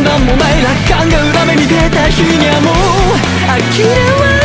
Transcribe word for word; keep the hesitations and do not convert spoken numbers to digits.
なんもない楽観が裏目に出た日にはもう呆れは